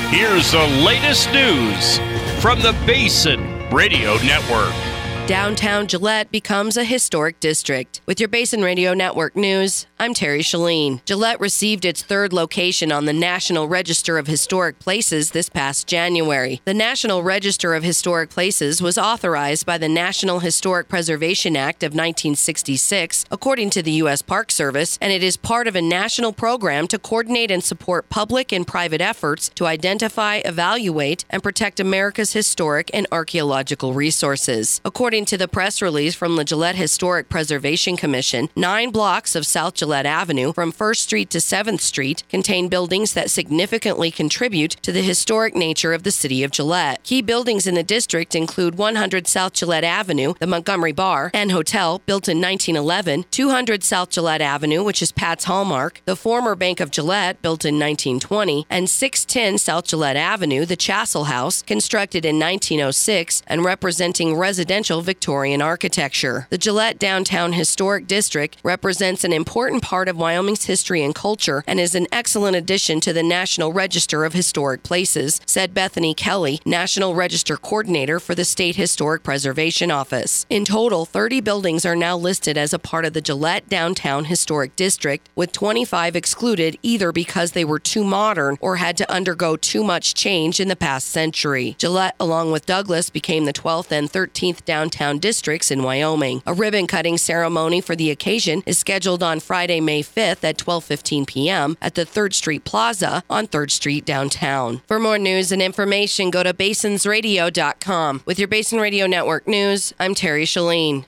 Here's the latest news from the Basin Radio Network. Downtown Gillette becomes a historic district. With your Basin Radio Network news, I'm Terry Shalene. Gillette received its third location on the National Register of Historic Places this past January. The National Register of Historic Places was authorized by the National Historic Preservation Act of 1966, according to the U.S. Park Service, and it is part of a national program to coordinate and support public and private efforts to identify, evaluate, and protect America's historic and archaeological resources. According to the press release from the Gillette Historic Preservation Commission, 9 blocks of South Gillette Avenue from 1st Street to 7th Street contain buildings that significantly contribute to the historic nature of the city of Gillette. Key buildings in the district include 100 South Gillette Avenue, the Montgomery Bar and Hotel, built in 1911, 200 South Gillette Avenue, which is Pat's Hallmark, the former Bank of Gillette, built in 1920, and 610 South Gillette Avenue, the Chassell House, constructed in 1906 and representing residential Victorian architecture. The Gillette Downtown Historic District represents an important part of Wyoming's history and culture and is an excellent addition to the National Register of Historic Places, said Bethany Kelly, National Register Coordinator for the State Historic Preservation Office. In total, 30 buildings are now listed as a part of the Gillette Downtown Historic District, with 25 excluded either because they were too modern or had to undergo too much change in the past century. Gillette, along with Douglas, became the 12th and 13th downtown districts in Wyoming. A ribbon-cutting ceremony for the occasion is scheduled on Friday, May 5th at 12:15 p.m. at the 3rd Street Plaza on 3rd Street downtown. For more news and information, go to basinsradio.com. With your Basin Radio Network news, I'm Terry Shalene.